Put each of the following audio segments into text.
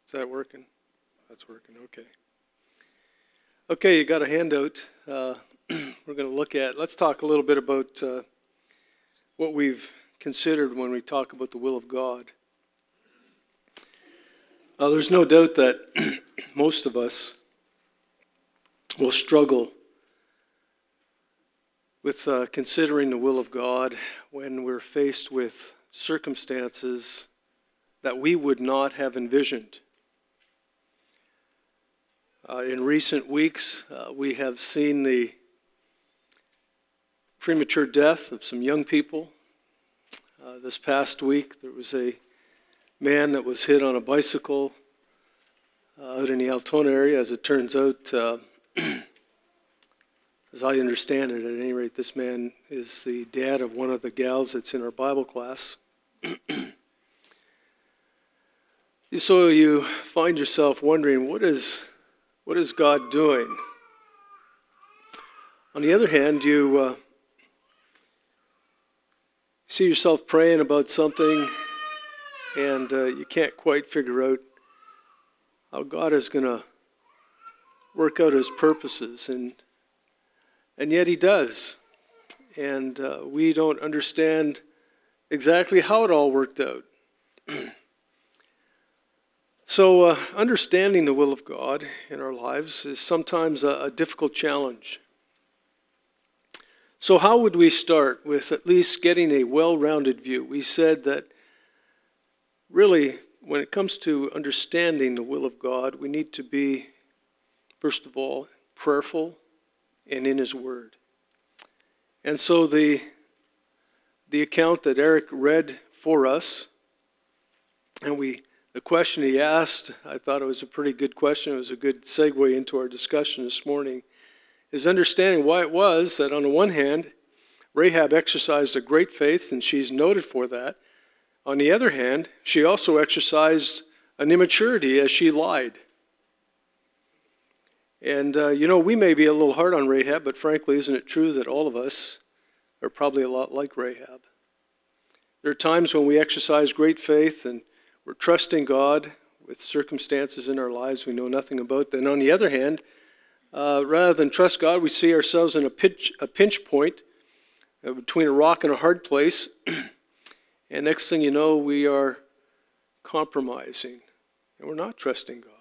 Is that working? That's working, okay. Okay, you got a handout. We're going to look at, let's talk a little bit about what we've considered when we talk about the will of God. There's no doubt that most of us will struggle with considering the will of God when we're faced with circumstances that we would not have envisioned. In recent weeks, we have seen the premature death of some young people. This past week, there was a man that was hit on a bicycle out in the Altona area. As it turns out, as I understand it, at any rate, this man is the dad of one of the gals that's in our Bible class. So you find yourself wondering, what is God doing? On the other hand, you see yourself praying about something and you can't quite figure out how God is going to work out his purposes, and yet he does. And we don't understand exactly how it all worked out. So understanding the will of God in our lives is sometimes a difficult challenge. So how would we start with at least getting a well-rounded view? We said that really, when it comes to understanding the will of God, we need to be, first of all, prayerful and in his word. And so the account that Eric read for us, and the question he asked, I thought it was a pretty good question. It was a good segue into our discussion this morning, is understanding why it was that on the one hand, Rahab exercised a great faith, and she's noted for that. On the other hand, she also exercised an immaturity as she lied. And, we may be a little hard on Rahab, but frankly, isn't it true that all of us are probably a lot like Rahab? There are times when we exercise great faith and we're trusting God with circumstances in our lives we know nothing about. Then on the other hand, rather than trust God, we see ourselves in a pinch point between a rock and a hard place. And next thing you know, we are compromising and we're not trusting God.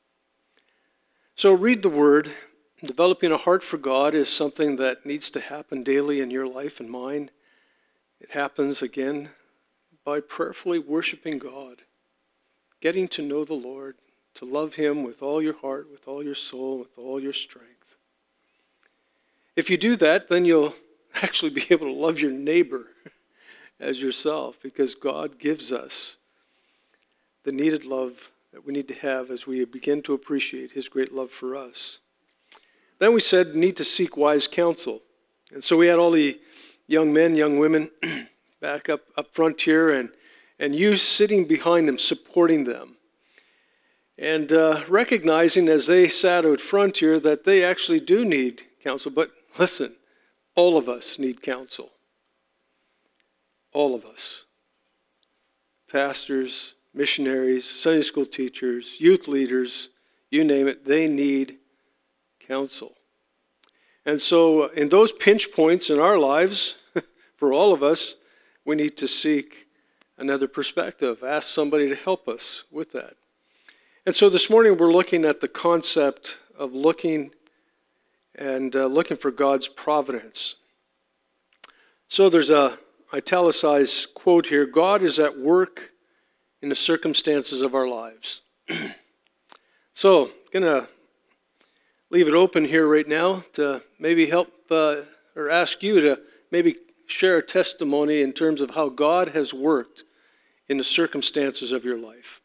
So read the Word. Developing a heart for God is something that needs to happen daily in your life and mine. It happens, again, by prayerfully worshiping God, getting to know the Lord, to love him with all your heart, with all your soul, with all your strength. If you do that, then you'll actually be able to love your neighbor as yourself, because God gives us the needed love that we need to have as we begin to appreciate his great love for us. Then we said need to seek wise counsel. And so we had all the young men, young women back up front here, and you sitting behind them, supporting them. And recognizing as they sat out front here that they actually do need counsel. But listen, all of us need counsel. All of us. Pastors, missionaries, Sunday school teachers, youth leaders, you name it, they need counsel. And so in those pinch points in our lives, for all of us, we need to seek another perspective, ask somebody to help us with that. And so this morning we're looking at the concept of looking for God's providence. So there's a italicized quote here: God is at work in the circumstances of our lives. So I'm going to leave it open here right now to maybe help or ask you to maybe share a testimony in terms of how God has worked in the circumstances of your life.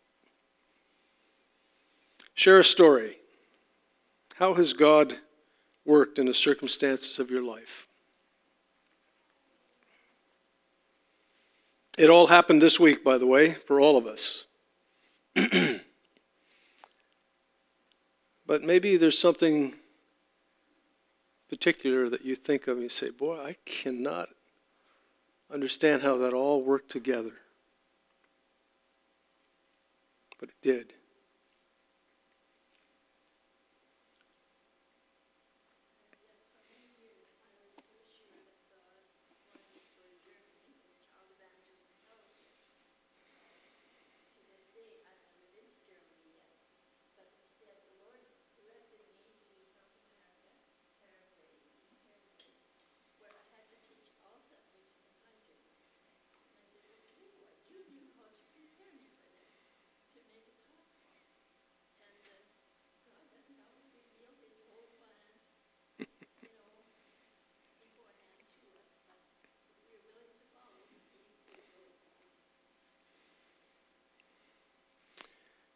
Share a story. How has God worked in the circumstances of your life? It all happened this week, by the way, for all of us. But maybe there's something particular that you think of and you say, boy, I cannot understand how that all worked together. But it did.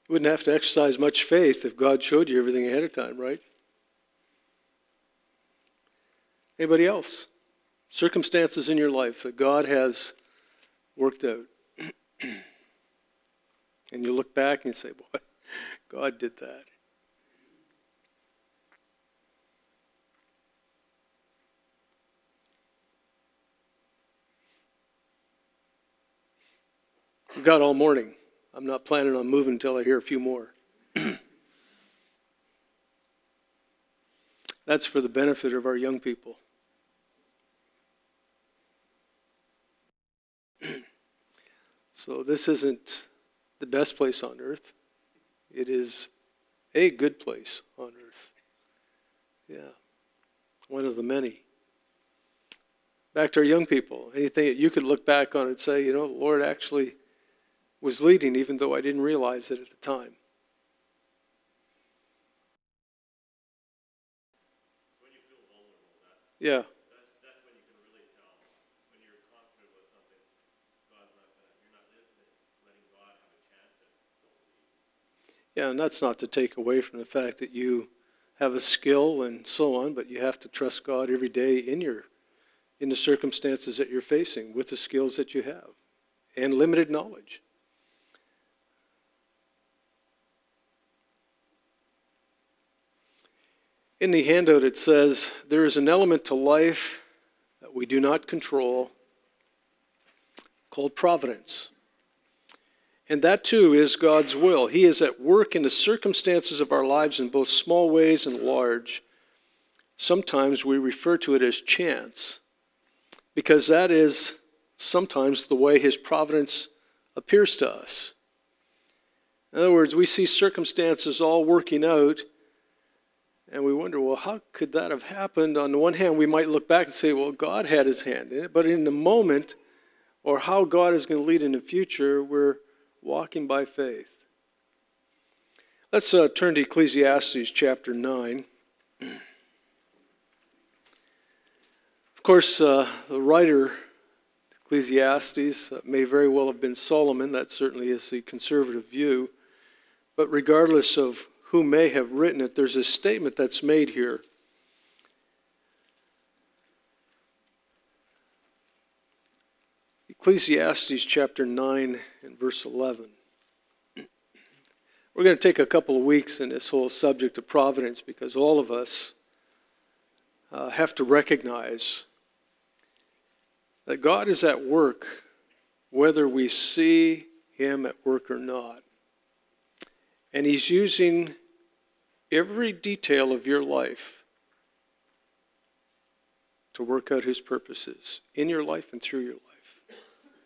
You wouldn't have to exercise much faith if God showed you everything ahead of time, right? Anybody else? Circumstances in your life that God has worked out. And you look back and you say, boy, God did that. We've got all morning. I'm not planning on moving until I hear a few more. That's for the benefit of our young people. So this isn't the best place on earth. It is a good place on earth. Yeah. One of the many. Back to our young people. Anything that you could look back on and say, the Lord actually was leading even though I didn't realize it at the time. When you feel vulnerable, Yeah. that's when you can really tell. When you're confident about something, you're not letting God have a chance at it. Yeah, and that's not to take away from the fact that you have a skill and so on, but you have to trust God every day in the circumstances that you're facing with the skills that you have and limited knowledge. In the handout it says, there is an element to life that we do not control called providence. And that too is God's will. He is at work in the circumstances of our lives in both small ways and large. Sometimes we refer to it as chance, because that is sometimes the way His providence appears to us. In other words, we see circumstances all working out, and we wonder, well, how could that have happened? On the one hand, we might look back and say, well, God had His hand in it. But in the moment, or how God is going to lead in the future, we're walking by faith. Let's turn to Ecclesiastes chapter 9. Of course, the writer, Ecclesiastes, may very well have been Solomon. That certainly is the conservative view. But regardless of who may have written it, there's a statement that's made here. Ecclesiastes chapter 9 and verse 11. We're going to take a couple of weeks in this whole subject of providence because all of us have to recognize that God is at work whether we see Him at work or not. And He's using every detail of your life to work out His purposes in your life and through your life.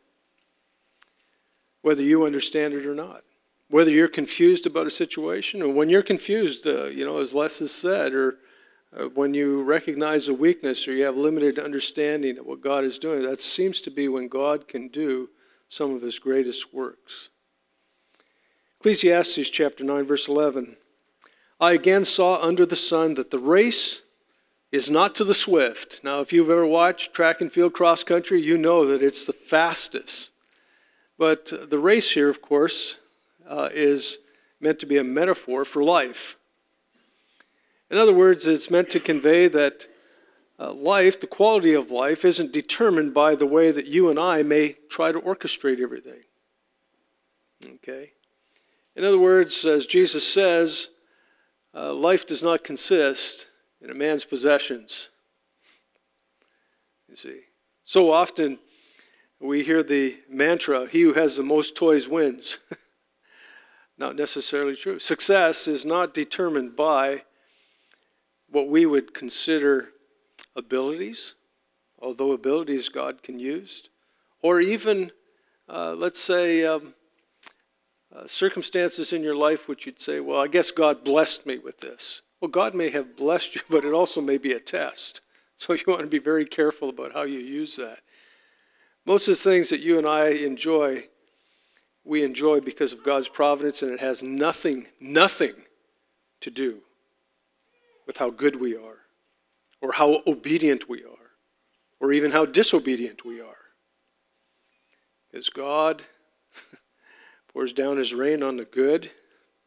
Whether you understand it or not. Whether you're confused about a situation, or when you're confused, as Les has said, or when you recognize a weakness or you have limited understanding of what God is doing, that seems to be when God can do some of His greatest works. Ecclesiastes chapter 9, verse 11. I again saw under the sun that the race is not to the swift. Now, if you've ever watched track and field cross country, you know that it's the fastest. But the race here, of course, is meant to be a metaphor for life. In other words, it's meant to convey that life, the quality of life, isn't determined by the way that you and I may try to orchestrate everything. Okay? In other words, as Jesus says, life does not consist in a man's possessions. You see, so often we hear the mantra, he who has the most toys wins. Not necessarily true. Success is not determined by what we would consider abilities, although abilities God can use, or even, let's say, circumstances in your life which you'd say, well, I guess God blessed me with this. Well, God may have blessed you, but it also may be a test. So you want to be very careful about how you use that. Most of the things that you and I enjoy, we enjoy because of God's providence, and it has nothing to do with how good we are, or how obedient we are, or even how disobedient we are. Because God pours down His rain on the good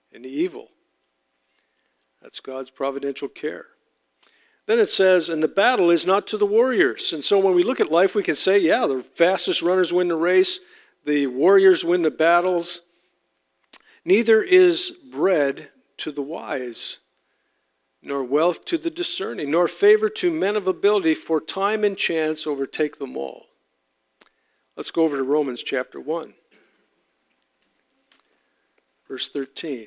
any evil. That's God's providential care. Then it says, and the battle is not to the warriors. And so when we look at life, we can say, yeah, the fastest runners win the race, the warriors win the battles. Neither is bread to the wise, nor wealth to the discerning, nor favor to men of ability, for time and chance overtake them all. Let's go over to Romans chapter 1, verse 13.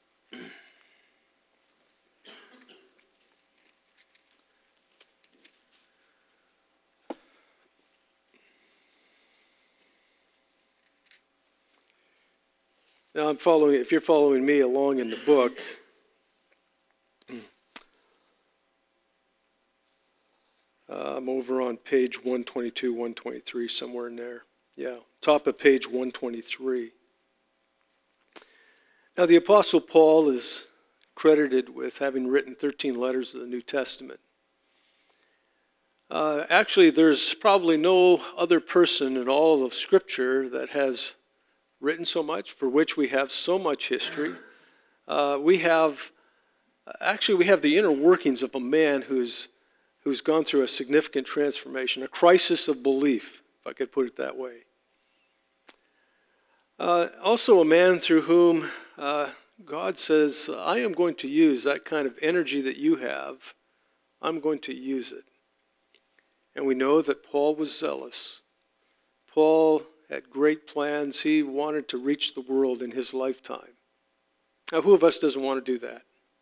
Now if you're following me along in the book, I'm over on page 122, 123, somewhere in there. Yeah, top of page 123. Now the Apostle Paul is credited with having written 13 letters of the New Testament. Actually, there's probably no other person in all of Scripture that has written so much, for which we have so much history. We have the inner workings of a man who's gone through a significant transformation, a crisis of belief, if I could put it that way. Also a man through whom God says, I am going to use that kind of energy that you have. I'm going to use it. And we know that Paul was zealous. Paul had great plans. He wanted to reach the world in his lifetime. Now, who of us doesn't want to do that?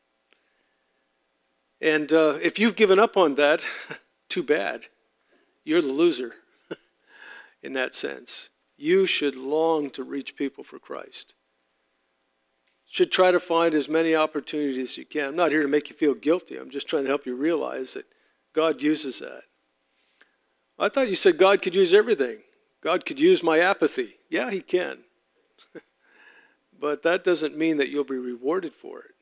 And if you've given up on that, too bad. You're the loser in that sense. You should long to reach people for Christ. Should try to find as many opportunities as you can. I'm not here to make you feel guilty. I'm just trying to help you realize that God uses that. I thought you said God could use everything. God could use my apathy. Yeah, he can. But that doesn't mean that you'll be rewarded for it.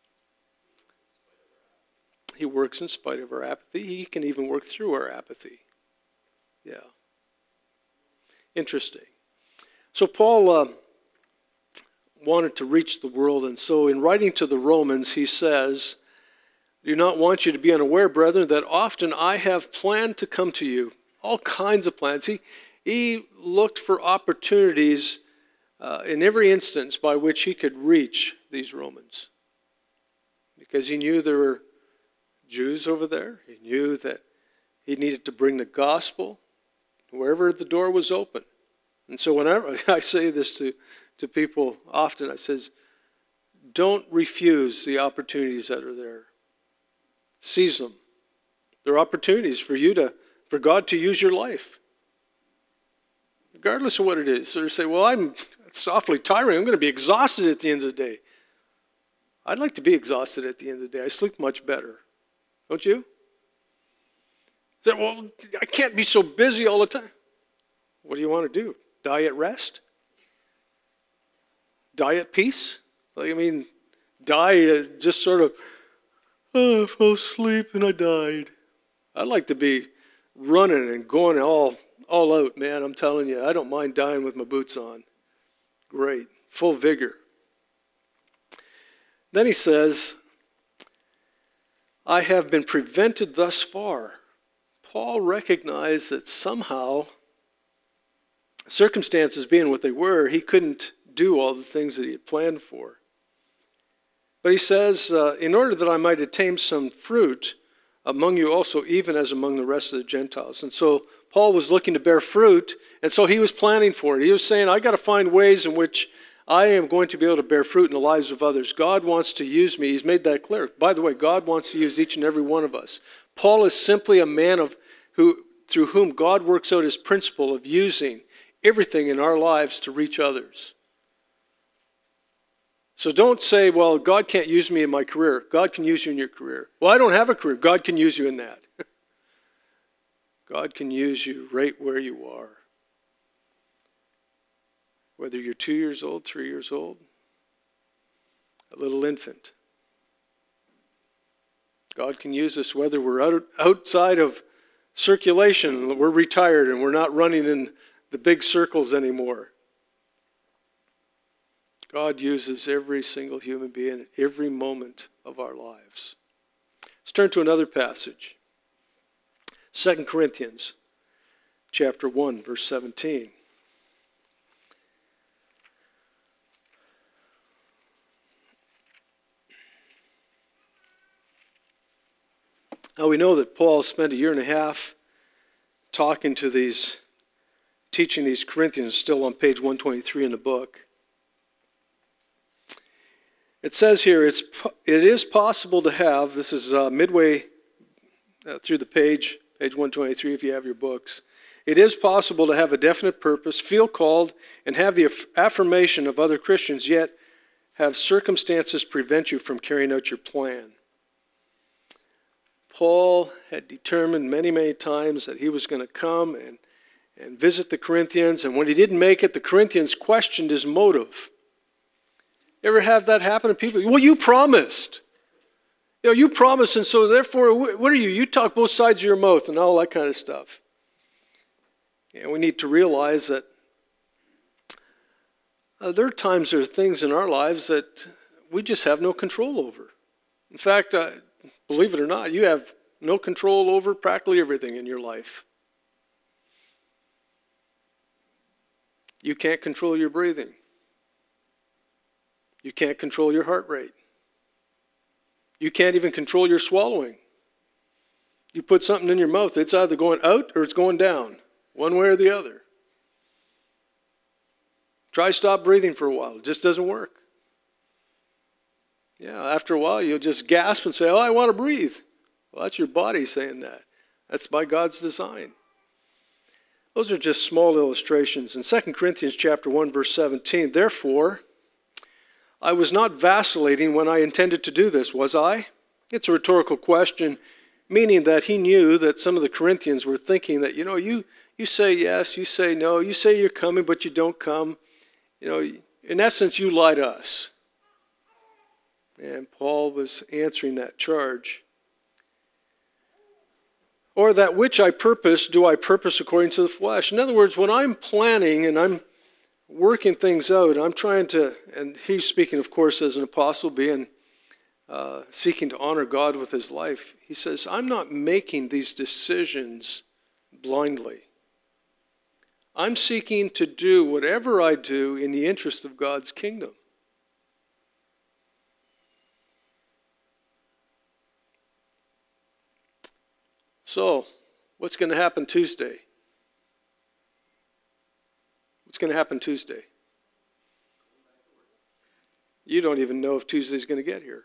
He works in spite of our apathy. He can even work through our apathy. Yeah. Interesting. So Paul wanted to reach the world, and so in writing to the Romans, he says, I do not want you to be unaware, brethren, that often I have planned to come to you. All kinds of plans. He looked for opportunities in every instance by which he could reach these Romans. Because he knew there were Jews over there. He knew that he needed to bring the gospel wherever the door was open. And so whenever I say this to people often, I says, don't refuse the opportunities that are there. Seize them. There are opportunities for God to use your life. Regardless of what it is. So you say, well, it's awfully tiring. I'm going to be exhausted at the end of the day. I'd like to be exhausted at the end of the day. I sleep much better. Don't you? Say, well, I can't be so busy all the time. What do you want to do? Die at rest? Die at peace? Die just sort of, I fell asleep and I died. I'd like to be running and going all out, man. I'm telling you, I don't mind dying with my boots on. Great. Full vigor. Then he says, I have been prevented thus far. Paul recognized that somehow, circumstances being what they were, he couldn't do all the things that he had planned for. But he says, in order that I might attain some fruit among you also, even as among the rest of the Gentiles. And so Paul was looking to bear fruit, and so he was planning for it. He was saying, I got to find ways in which I am going to be able to bear fruit in the lives of others. God wants to use me. He's made that clear. By the way, God wants to use each and every one of us. Paul is simply a man through whom God works out his principle of using everything in our lives to reach others. So don't say, well, God can't use me in my career. God can use you in your career. Well, I don't have a career. God can use you in that. God can use you right where you are. Whether you're 2 years old, 3 years old, a little infant. God can use us whether we're outside of circulation, we're retired and we're not running in the big circles anymore. God uses every single human being at every moment of our lives. Let's turn to another passage. 2 Corinthians chapter 1, verse 17. Now we know that Paul spent a year and a half teaching these Corinthians, still on page 123 in the book. It says here, it is possible to have, this is midway through the page 123 if you have your books. It is possible to have a definite purpose, feel called, and have the affirmation of other Christians, yet have circumstances prevent you from carrying out your plan. Paul had determined many, many times that he was going to come and visit the Corinthians, and when he didn't make it, the Corinthians questioned his motive. You ever have that happen to people? Well, you promised. You promised, and so therefore, what are you? You talk both sides of your mouth and all that kind of stuff. And we need to realize that there are times, there are things in our lives that we just have no control over. In fact, believe it or not, you have no control over practically everything in your life. You can't control your breathing. You can't control your heart rate. You can't even control your swallowing. You put something in your mouth, it's either going out or it's going down, one way or the other. Try stop breathing for a while. It just doesn't work. Yeah, after a while, you'll just gasp and say, oh, I want to breathe. Well, that's your body saying that. That's by God's design. Those are just small illustrations. In 2 Corinthians chapter 1, verse 17, therefore, I was not vacillating when I intended to do this, was I? It's a rhetorical question, meaning that he knew that some of the Corinthians were thinking that, you say yes, you say no, you say you're coming, but you don't come. In essence, you lie to us. And Paul was answering that charge. Or that which I purpose, do I purpose according to the flesh? In other words, when I'm planning and I'm working things out, I'm trying to, and he's speaking, of course, as an apostle, being seeking to honor God with his life. He says, I'm not making these decisions blindly. I'm seeking to do whatever I do in the interest of God's kingdom. So, what's going to happen Tuesday? What's going to happen Tuesday? You don't even know if Tuesday's going to get here.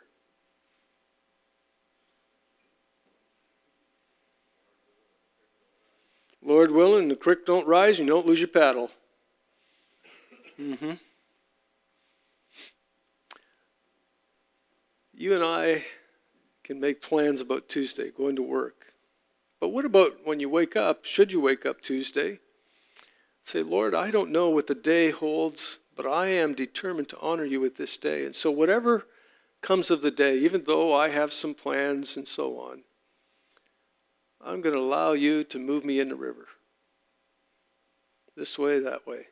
Lord willing, the creek don't rise, and you don't lose your paddle. You and I can make plans about Tuesday, going to work. But what about when you wake up, should you wake up Tuesday? Say, Lord, I don't know what the day holds, but I am determined to honor you with this day. And so whatever comes of the day, even though I have some plans and so on, I'm going to allow you to move me in the river. This way, that way.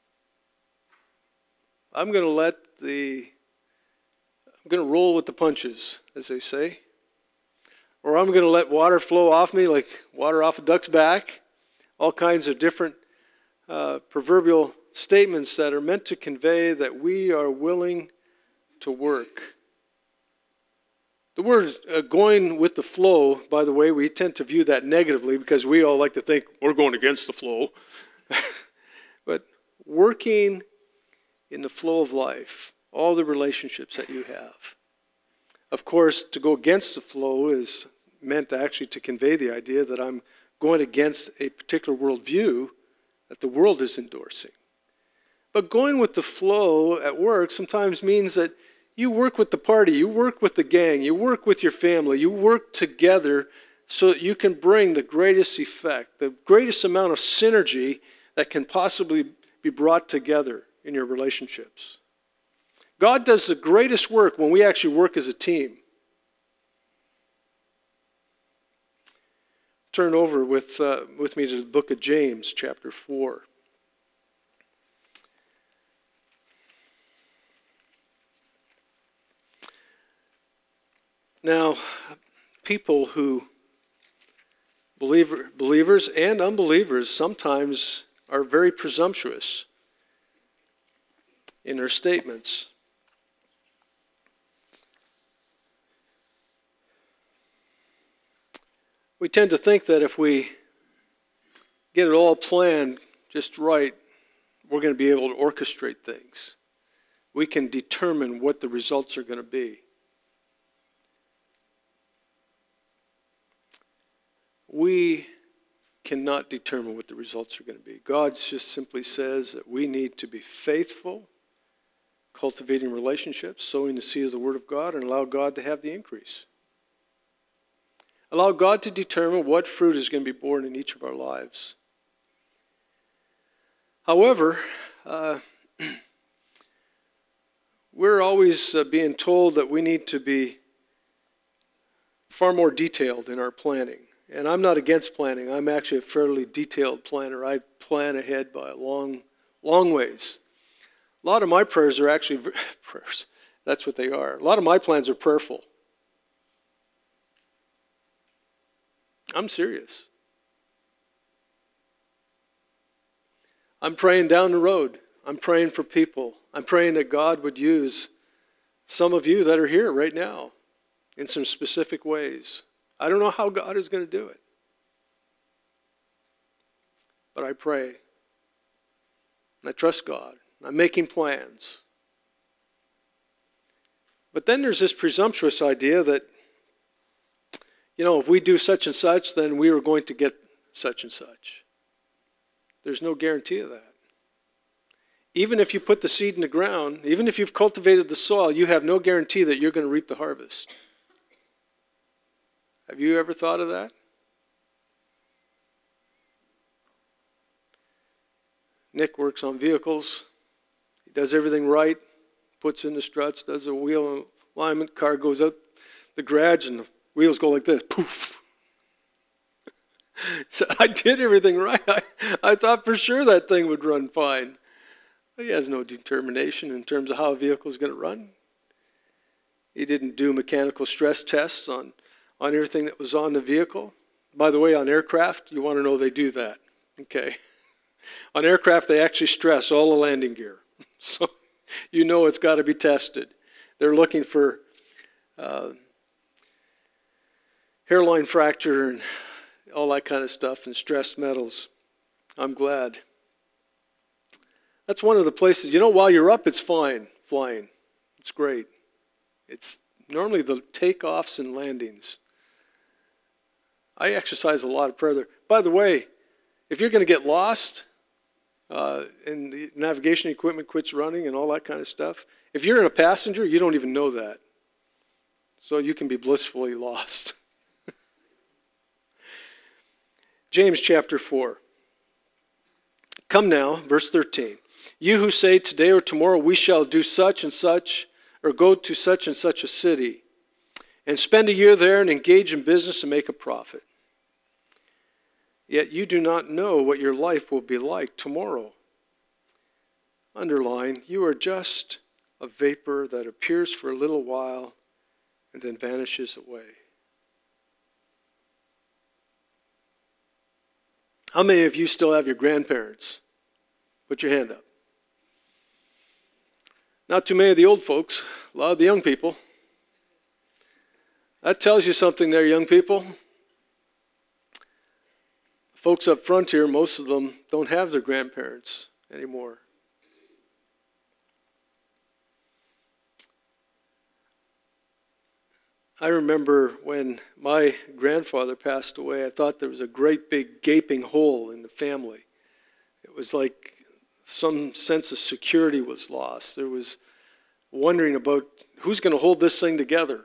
I'm going to roll with the punches, as they say. Or I'm going to let water flow off me like water off a duck's back. All kinds of different proverbial statements that are meant to convey that we are willing to work. The word going with the flow, by the way, we tend to view that negatively because we all like to think we're going against the flow. But working in the flow of life, all the relationships that you have. Of course, to go against the flow is meant actually to convey the idea that I'm going against a particular worldview that the world is endorsing. But going with the flow at work sometimes means that you work with the party, you work with the gang, you work with your family, you work together so that you can bring the greatest effect, the greatest amount of synergy that can possibly be brought together in your relationships. God does the greatest work when we actually work as a team. Turn over with me to the book of James, chapter 4. Now, people who, believers and unbelievers, sometimes are very presumptuous in their statements. We tend to think that if we get it all planned just right, we're going to be able to orchestrate things. We can determine what the results are going to be. We cannot determine what the results are going to be. God just simply says that we need to be faithful, cultivating relationships, sowing the seed of the Word of God, and allow God to have the increase. Allow God to determine what fruit is going to be born in each of our lives. However, we're always being told that we need to be far more detailed in our planning. And I'm not against planning. I'm actually a fairly detailed planner. I plan ahead by a long ways. A lot of my prayers are actually prayers. That's what they are. A lot of my plans are prayerful. I'm serious. I'm praying down the road. I'm praying for people. I'm praying that God would use some of you that are here right now in some specific ways. I don't know how God is going to do it. But I pray. I trust God. I'm making plans. But then there's this presumptuous idea that, if we do such and such, then we are going to get such and such. There's no guarantee of that. Even if you put the seed in the ground, even if you've cultivated the soil, you have no guarantee that you're going to reap the harvest. Have you ever thought of that? Nick works on vehicles. He does everything right, puts in the struts, does the wheel alignment, car goes out the garage, and the wheels go like this, poof. So I did everything right. I thought for sure that thing would run fine. He has no determination in terms of how a vehicle is going to run. He didn't do mechanical stress tests on everything that was on the vehicle. By the way, on aircraft, you want to know they do that. Okay. On aircraft, they actually stress all the landing gear. So it's got to be tested. They're looking for hairline fracture and all that kind of stuff and stressed metals. I'm glad. That's one of the places, while you're up, it's fine, flying. It's great. It's normally the takeoffs and landings. I exercise a lot of prayer there. By the way, if you're going to get lost and the navigation equipment quits running and all that kind of stuff, if you're in a passenger, you don't even know that. So you can be blissfully lost. James chapter 4. Come now, verse 13. You who say today or tomorrow we shall do such and such, or go to such and such a city, and spend a year there and engage in business and make a profit. Yet you do not know what your life will be like tomorrow. Underline, you are just a vapor that appears for a little while and then vanishes away. How many of you still have your grandparents? Put your hand up. Not too many of the old folks, a lot of the young people. That tells you something there, young people. Folks up front here, most of them don't have their grandparents anymore. I remember when my grandfather passed away, I thought there was a great big gaping hole in the family. It was like some sense of security was lost. There was wondering about who's going to hold this thing together.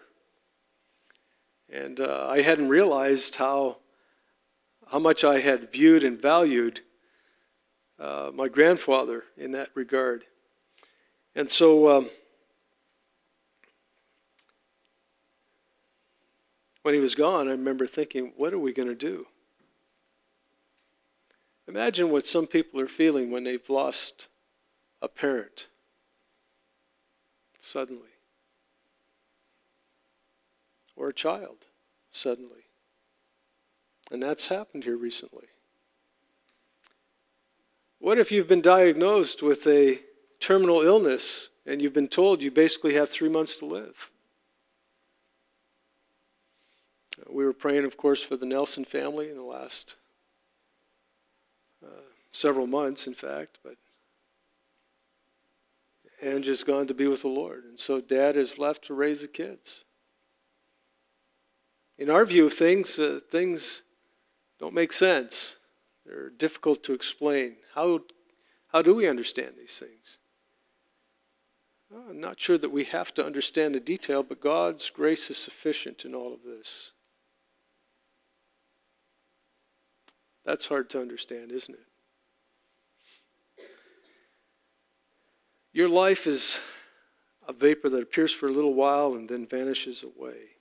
And I hadn't realized how much I had viewed and valued my grandfather in that regard. And so when he was gone, I remember thinking, what are we going to do? Imagine what some people are feeling when they've lost a parent suddenly. or a child suddenly. And that's happened here recently. What if you've been diagnosed with a terminal illness and you've been told you basically have 3 months to live? We were praying, of course, for the Nelson family in the last several months, in fact, but Angie's gone to be with the Lord, and so Dad is left to raise the kids. In our view of things, things don't make sense. They're difficult to explain. How do we understand these things? Well, I'm not sure that we have to understand the detail, but God's grace is sufficient in all of this. That's hard to understand, isn't it? Your life is a vapor that appears for a little while and then vanishes away.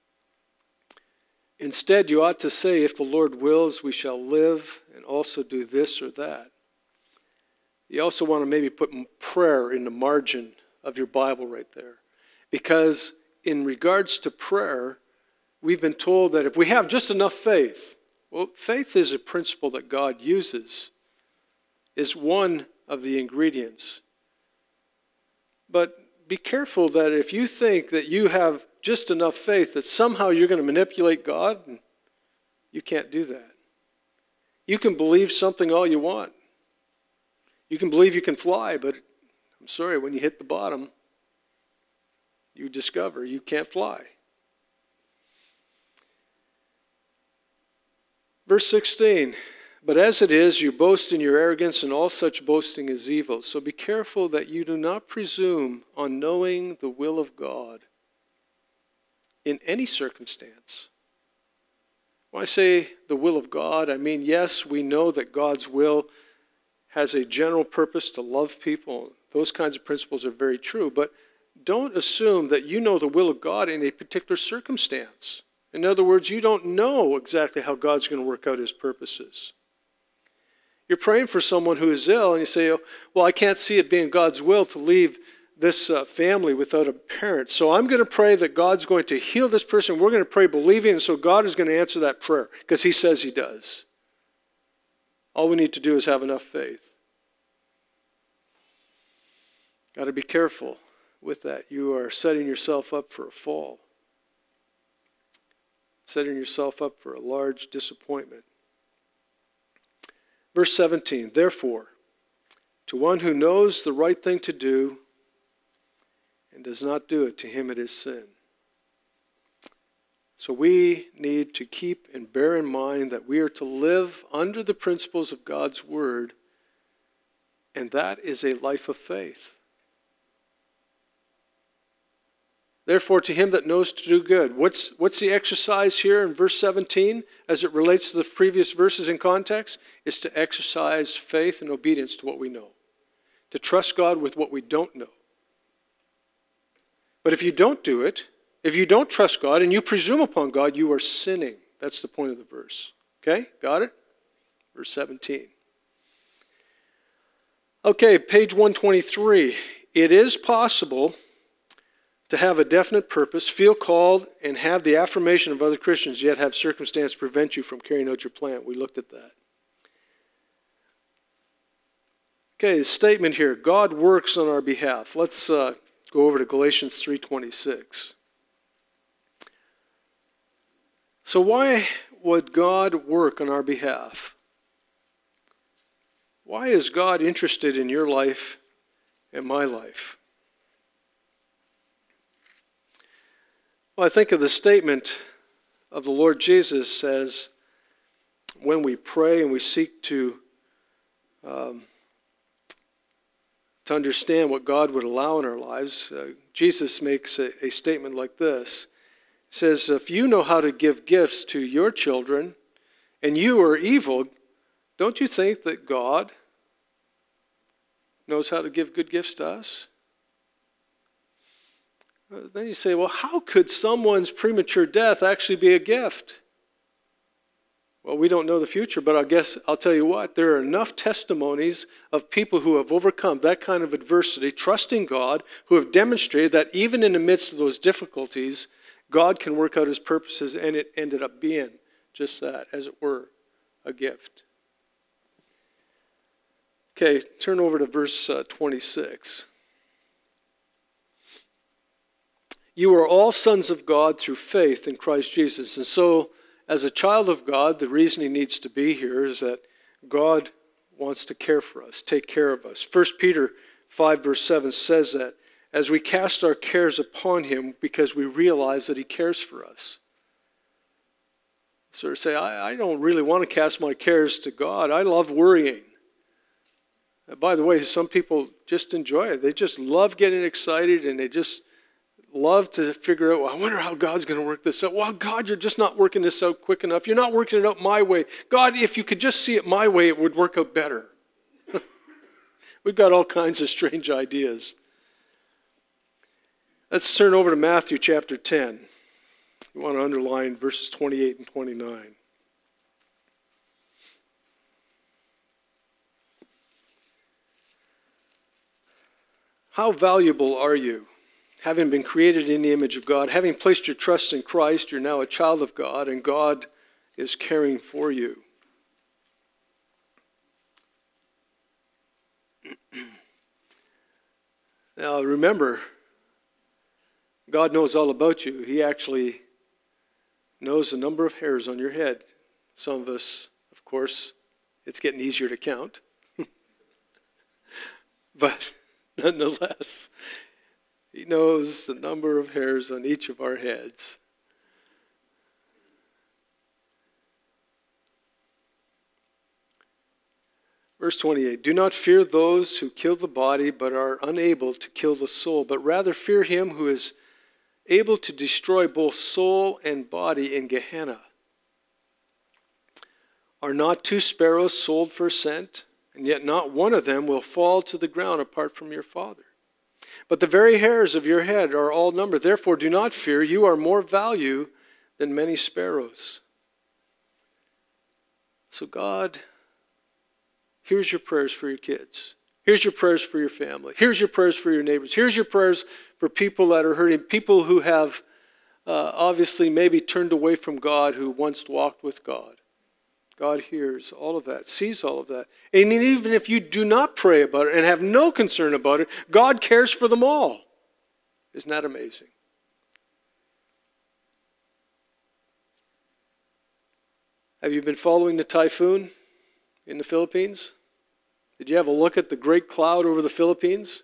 Instead, you ought to say, if the Lord wills, we shall live and also do this or that. You also want to maybe put prayer in the margin of your Bible right there. Because in regards to prayer, we've been told that if we have just enough faith, well, faith is a principle that God uses, is one of the ingredients. But be careful that if you think that you have just enough faith that somehow you're going to manipulate God, you can't do that. You can believe something all you want. You can believe you can fly, but I'm sorry, when you hit the bottom, you discover you can't fly. Verse 16, but as it is, you boast in your arrogance, and all such boasting is evil. So be careful that you do not presume on knowing the will of God in any circumstance. When I say the will of God, I mean, yes, we know that God's will has a general purpose to love people. Those kinds of principles are very true, but don't assume that you know the will of God in a particular circumstance. In other words, you don't know exactly how God's going to work out his purposes. You're praying for someone who is ill, and you say, well, I can't see it being God's will to leave this family without a parent. So I'm going to pray that God's going to heal this person. We're going to pray believing, and so God is going to answer that prayer because he says he does. All we need to do is have enough faith. Got to be careful with that. You are setting yourself up for a fall. Setting yourself up for a large disappointment. Verse 17, therefore, to one who knows the right thing to do and does not do it, to him it is sin. So we need to keep and bear in mind that we are to live under the principles of God's word, and that is a life of faith. Therefore, to him that knows to do good. What's the exercise here in verse 17 as it relates to the previous verses in context? Is to exercise faith and obedience to what we know. To trust God with what we don't know. But if you don't do it, if you don't trust God and you presume upon God, you are sinning. That's the point of the verse. Okay, got it? Verse 17. Okay, page 123. It is possible to have a definite purpose, feel called, and have the affirmation of other Christians, yet have circumstance prevent you from carrying out your plan. We looked at that. Okay, the statement here, God works on our behalf. Let's go over to Galatians 3:26. So why would God work on our behalf? Why is God interested in your life and my life? Well, I think of the statement of the Lord Jesus as when we pray and we seek to understand what God would allow in our lives, Jesus makes a statement like this. He says, if you know how to give gifts to your children and you are evil, don't you think that God knows how to give good gifts to us? Then you say, well, how could someone's premature death actually be a gift? Well, we don't know the future, but I guess I'll tell you what, there are enough testimonies of people who have overcome that kind of adversity, trusting God, who have demonstrated that even in the midst of those difficulties, God can work out his purposes, and it ended up being just that, as it were, a gift. Okay, turn over to verse 26. You are all sons of God through faith in Christ Jesus. And so, as a child of God, the reason he needs to be here is that God wants to care for us, take care of us. 1 Peter 5 verse 7 says that, as we cast our cares upon him because we realize that he cares for us. Sort of say, I don't really want to cast my cares to God. I love worrying. By the way, some people just enjoy it. They just love getting excited, and they just love to figure out, well, I wonder how God's going to work this out. Well, God, you're just not working this out quick enough. You're not working it out my way. God, if you could just see it my way, it would work out better. We've got all kinds of strange ideas. Let's turn over to Matthew chapter 10. You want to underline verses 28 and 29. How valuable are you? Having been created in the image of God, having placed your trust in Christ, you're now a child of God, and God is caring for you. Now remember, God knows all about you. He actually knows the number of hairs on your head. Some of us, of course, it's getting easier to count. But nonetheless, he knows the number of hairs on each of our heads. Verse 28, do not fear those who kill the body but are unable to kill the soul, but rather fear him who is able to destroy both soul and body in Gehenna. Are not 2 sparrows sold for a cent? And yet not one of them will fall to the ground apart from your Father. But the very hairs of your head are all numbered. Therefore do not fear, you are more value than many sparrows. So God, here's your prayers for your kids. Here's your prayers for your family. Here's your prayers for your neighbors. Here's your prayers for people that are hurting, people who have obviously maybe turned away from God, who once walked with God. God hears all of that, sees all of that. And even if you do not pray about it and have no concern about it, God cares for them all. Isn't that amazing? Have you been following the typhoon in the Philippines? Did you have a look at the great cloud over the Philippines?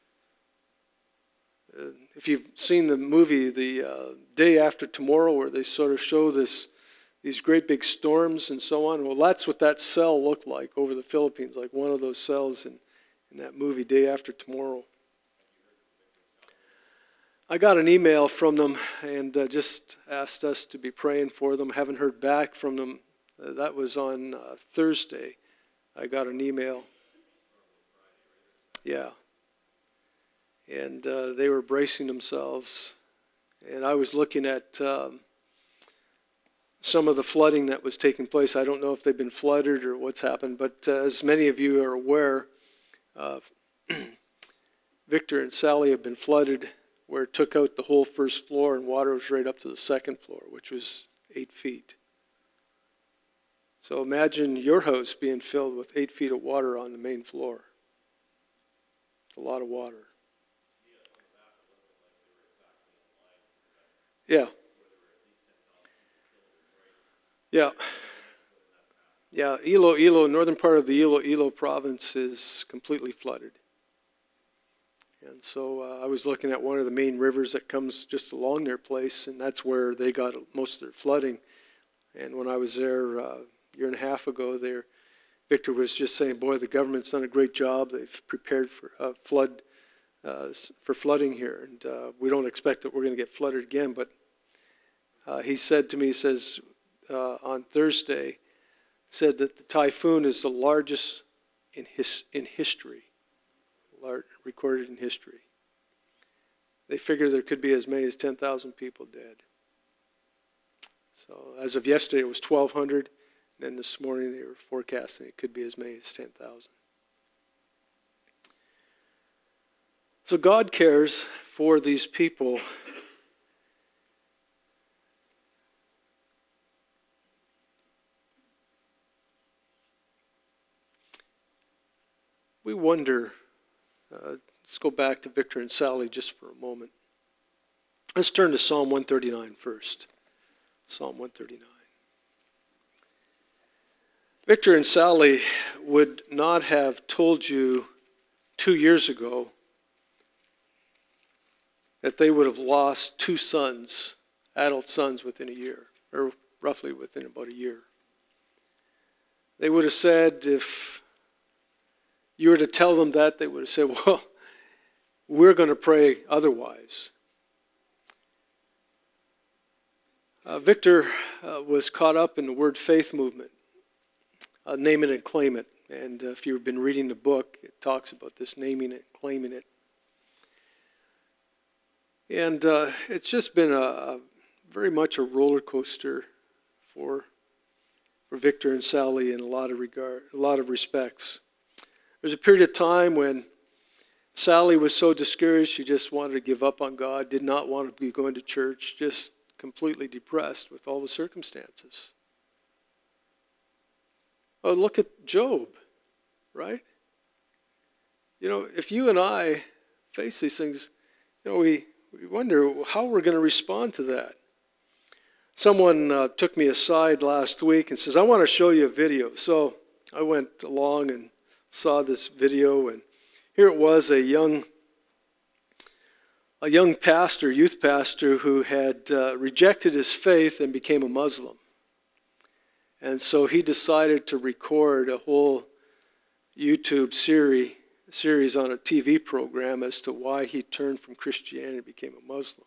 If you've seen the movie The Day After Tomorrow, where they sort of show these great big storms and so on, well, that's what that cell looked like over the Philippines, like one of those cells in that movie Day After Tomorrow. I got an email from them and just asked us to be praying for them. Haven't heard back from them. That was on Thursday. I got an email. Yeah. And they were bracing themselves. And I was looking at some of the flooding that was taking place. I don't know if they've been flooded or what's happened, but as many of you are aware, Victor and Sally have been flooded, where it took out the whole first floor and water was right up to the second floor, which was 8 feet. So imagine your house being filled with 8 feet of water on the main floor. It's a lot of water. Yeah. Yeah. Yeah, Iloilo, northern part of the Iloilo province is completely flooded. And so I was looking at one of the main rivers that comes just along their place, and that's where they got most of their flooding. And when I was there a year and a half ago, Victor was just saying, boy, the government's done a great job. They've prepared for flooding here, and we don't expect that we're going to get flooded again. But he said to me, he says, on Thursday, said that the typhoon is the largest in history, recorded in history. They figure there could be as many as 10,000 people dead. So as of yesterday, it was 1,200. And then this morning, they were forecasting it could be as many as 10,000. So God cares for these people. wonder, let's go back to Victor and Sally just for a moment. Let's turn to Psalm 139 first. Psalm 139. Victor and Sally would not have told you 2 years ago that they would have lost 2 sons, adult sons, within a year, or roughly within about a year. They would have said, if you were to tell them that, they would have said, well, we're going to pray otherwise. Victor was caught up in the word faith movement, name it and claim it. And if you've been reading the book, it talks about this naming it, claiming it. And it's just been a very much a roller coaster for Victor and Sally in a lot of respects. There's a period of time when Sally was so discouraged she just wanted to give up on God, did not want to be going to church, just completely depressed with all the circumstances. Oh, look at Job, right? You know, if you and I face these things, you know, we wonder how we're going to respond to that. Someone took me aside last week and says, I want to show you a video. So I went along and saw this video, and here it was, a young pastor, youth pastor, who had rejected his faith and became a Muslim. And so he decided to record a whole YouTube series on a TV program as to why he turned from Christianity and became a Muslim.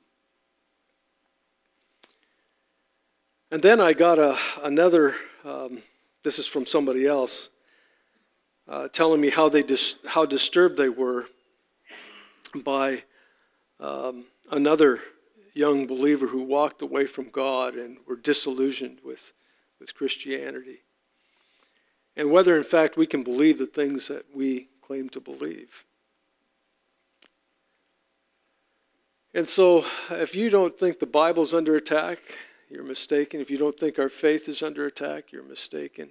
And then I got another, this is from somebody else, telling me how disturbed they were by another young believer who walked away from God and were disillusioned with Christianity. And whether, in fact, we can believe the things that we claim to believe. And so, if you don't think the Bible's under attack, you're mistaken. If you don't think our faith is under attack, you're mistaken.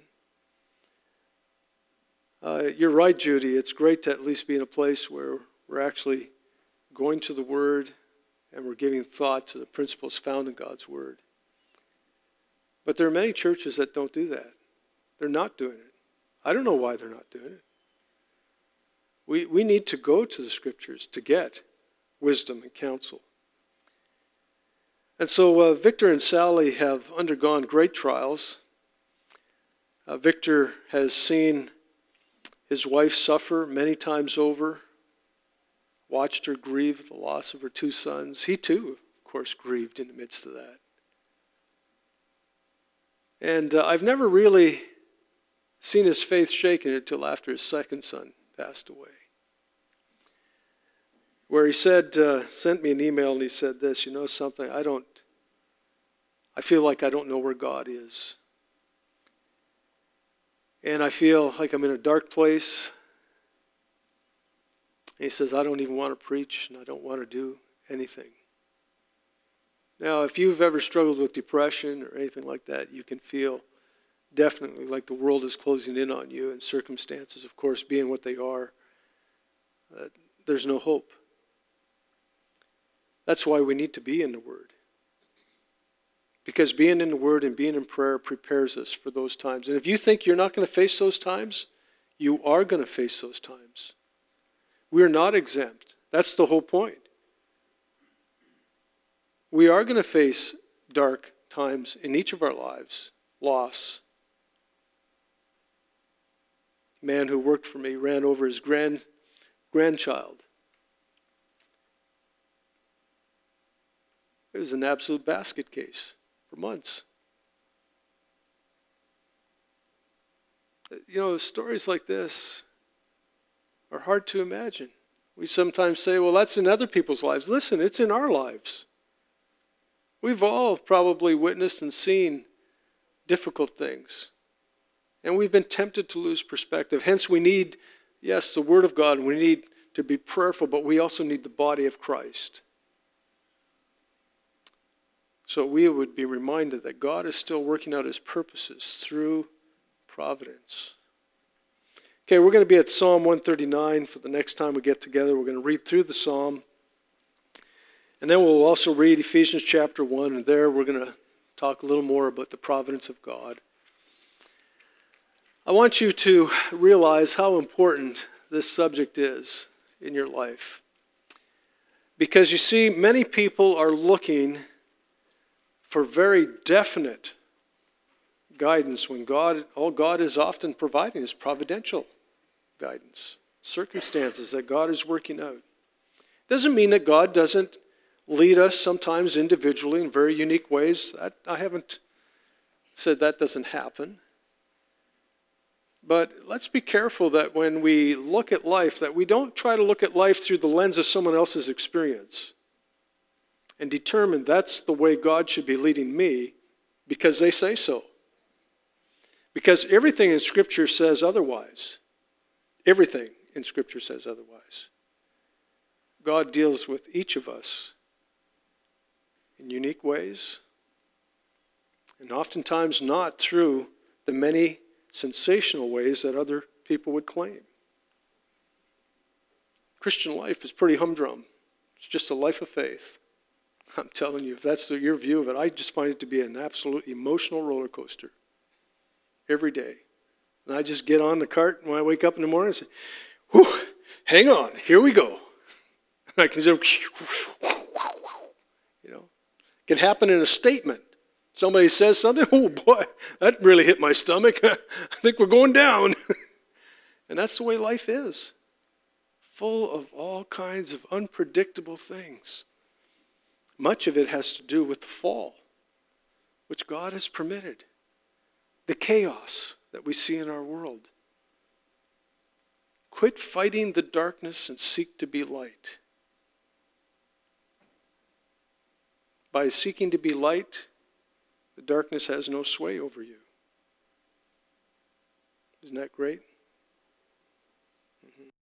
You're right, Judy. It's great to at least be in a place where we're actually going to the Word and we're giving thought to the principles found in God's Word. But there are many churches that don't do that. They're not doing it. I don't know why they're not doing it. We need to go to the Scriptures to get wisdom and counsel. And so Victor and Sally have undergone great trials. Victor has seen his wife suffer many times over, watched her grieve the loss of her 2 sons. He too, of course, grieved in the midst of that. And I've never really seen his faith shaken until after his 2nd son passed away. Where he said, sent me an email and he said this, you know something, I feel like I don't know where God is. And I feel like I'm in a dark place. And he says, I don't even want to preach and I don't want to do anything. Now, if you've ever struggled with depression or anything like that, you can feel definitely like the world is closing in on you, and circumstances, of course, being what they are, there's no hope. That's why we need to be in the Word. Because being in the Word and being in prayer prepares us for those times. And if you think you're not going to face those times, you are going to face those times. We're not exempt. That's the whole point. We are going to face dark times in each of our lives. Loss. A man who worked for me ran over his grandchild. It was an absolute basket case for months. You know, stories like this are hard to imagine. We sometimes say, well, that's in other people's lives. Listen, it's in our lives. We've all probably witnessed and seen difficult things. And we've been tempted to lose perspective. Hence we need, yes, the Word of God. We need to be prayerful, but we also need the body of Christ. So we would be reminded that God is still working out His purposes through providence. Okay, we're going to be at Psalm 139 for the next time we get together. We're going to read through the psalm. And then we'll also read Ephesians chapter 1, and there we're going to talk a little more about the providence of God. I want you to realize how important this subject is in your life. Because you see, many people are looking for very definite guidance when all God is often providing is providential guidance, circumstances that God is working out. Doesn't mean that God doesn't lead us sometimes individually in very unique ways. I haven't said that doesn't happen. But let's be careful that when we look at life, that we don't try to look at life through the lens of someone else's experience and determine that's the way God should be leading me because they say so. Because everything in Scripture says otherwise. Everything in Scripture says otherwise. God deals with each of us in unique ways, and oftentimes not through the many sensational ways that other people would claim. Christian life is pretty humdrum. It's just a life of faith. I'm telling you, if that's your view of it, I just find it to be an absolute emotional roller coaster every day. And I just get on the cart when I wake up in the morning and say, whew, hang on, here we go. I can just, it can happen in a statement. Somebody says something, oh boy, that really hit my stomach. I think we're going down. And that's the way life is. Full of all kinds of unpredictable things. Much of it has to do with the fall, which God has permitted. The chaos that we see in our world. Quit fighting the darkness and seek to be light. By seeking to be light, the darkness has no sway over you. Isn't that great?